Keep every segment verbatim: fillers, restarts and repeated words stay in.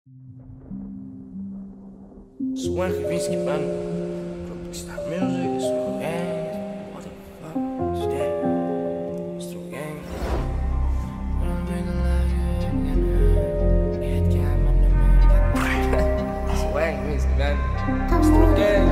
Swan Kavinsky, man. Stop music, it's through gang. What the fuck is that? It's through gang. I'm thinking like you again. Get down, man, man. Swan Kavinsky, man. It's through gang.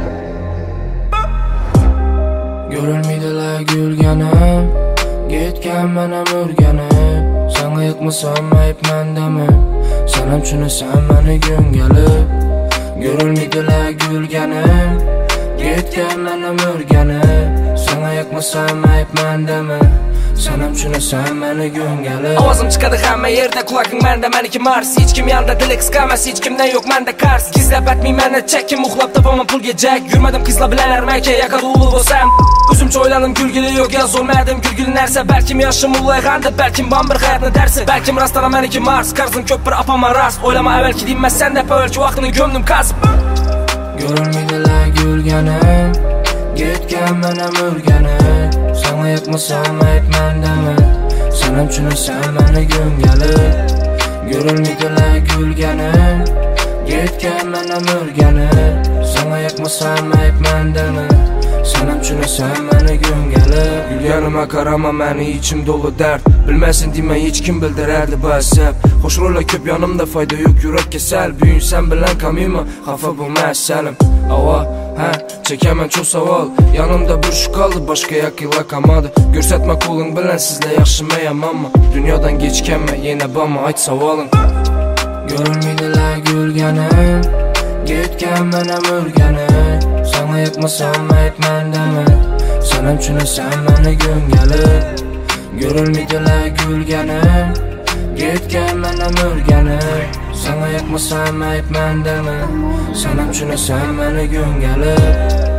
Görülmeydiler gülgenim. Gitken menem ürgenim. Sana yıkmasam ayıp mendemi. Sanam tushunsan meni gün gelip. Görülmeydiler gülgenim. Gitken menem ürgenim. Sana yıkmasam ayıp mendemi. Sanam tushunsan meni gün gelip. Ovozim chiqadi hamma yerda, quloqing menda, meniki Mars. Hech kim yonida, dili qisqamas, hech kimdan yo'q menda qars. Gizlab aytmayman chekkim, uxlab topaman pulga jak. Yurmadim qizlar bilan armaka, yaqin ulug' bo'lsam. O'zimcha o'yladim, kulgili yo'q, yozolmadim kulgili narsa. Balkim yoshim ulg'ayg'andi, balkim bor bir hayotni darsi. Balkim rostdan meniki Mars, qarzim ko'p bir opama rast. O'ylama avvalki deyman, senda avvalki vaqtini ko'mdim qazib. Görülmeydiler gülgenim. Gitken menem ürgenim. Sana yıkmasam ayıp mendemi. Sanam tushunsan meni gün gelip. Görülmeydiler gülgenim. Gitken menem ürgenim. Sana yıkmasam ayıp mendemi. Sanam tushunsan meni gün gelip. Gülgenime qarama, meni içim dolu dert. Bilmesin deme, hech kim bildiradi basab. Xo'shro'lar ko'p yonimda, foyda yo'q, yurak kasal. Bugün sen bilan kamima, xafa bo'lma salim. Ava, ha, chekaman çok savol. Yanımda bir shu qoldi, boshqa yaqinlar qolmadi. Ko'rsatma qo'ling bilan, sizlar yaxshimi yomonmi? Dunyodan kechganman, yana bormi, ayt savoling. Görülmeydiler gülgenim. Gitken menem ürgenim. Sana yıkmasam ayıp mendemi. Sanam tushunsan meni gün gelip. Görülmeydiler gülgenim. Gitken menem ürgenim. Sana yıkmasam ayıp mendemi. Sanam tushunsan meni gün gelip.